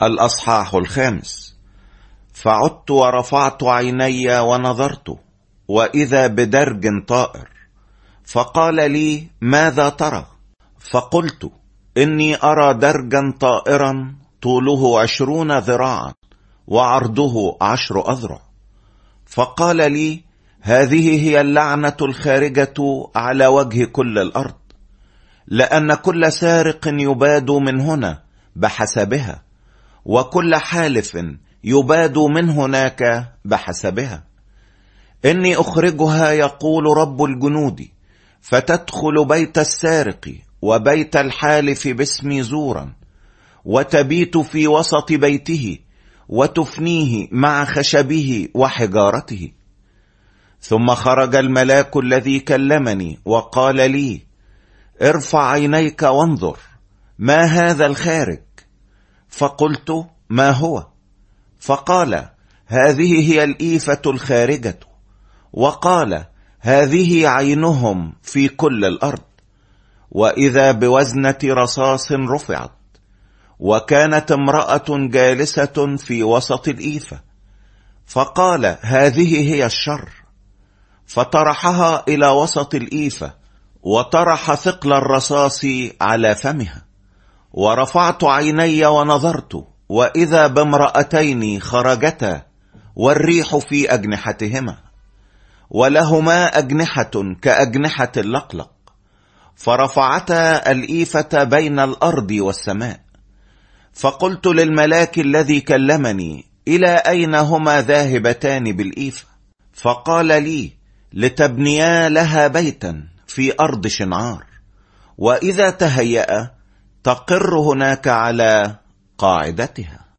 الأصحاح 5. فعدت ورفعت عيني ونظرت، وإذا بدرج طائر، فقال لي: ماذا ترى؟ فقلت: إني أرى درجا طائرا طوله 20 ذراعا وعرضه 10 أذرع. فقال لي: هذه هي اللعنة الخارجة على وجه كل الأرض، لأن كل سارق يباد من هنا بحسبها، وكل حالف يباد من هناك بحسبها. إني أخرجها، يقول رب الجنود، فتدخل بيت السارق وبيت الحالف باسمي زورا، وتبيت في وسط بيته، وتفنيه مع خشبه وحجارته. ثم خرج الملاك الذي كلمني وقال لي: ارفع عينيك وانظر، ما هذا الخارج؟ فقلت: ما هو؟ فقال: هذه هي الإيفة الخارجة. وقال: هذه عينهم في كل الأرض. وإذا بوزنة رصاص رفعت، وكانت امرأة جالسة في وسط الإيفة، فقال: هذه هي الشر. فطرحها إلى وسط الإيفة، وطرح ثقل الرصاص على فمها. ورفعت عيني ونظرت، وإذا بامرأتين خرجتا، والريح في أجنحتهما، ولهما أجنحة كأجنحة اللقلق، فرفعتا الإيفة بين الأرض والسماء. فقلت للملاك الذي كلمني: إلى أين هما ذاهبتان بالإيفة؟ فقال لي: لتبنيا لها بيتا في أرض شنعار، وإذا تهيأ تقر هناك على قاعدتها.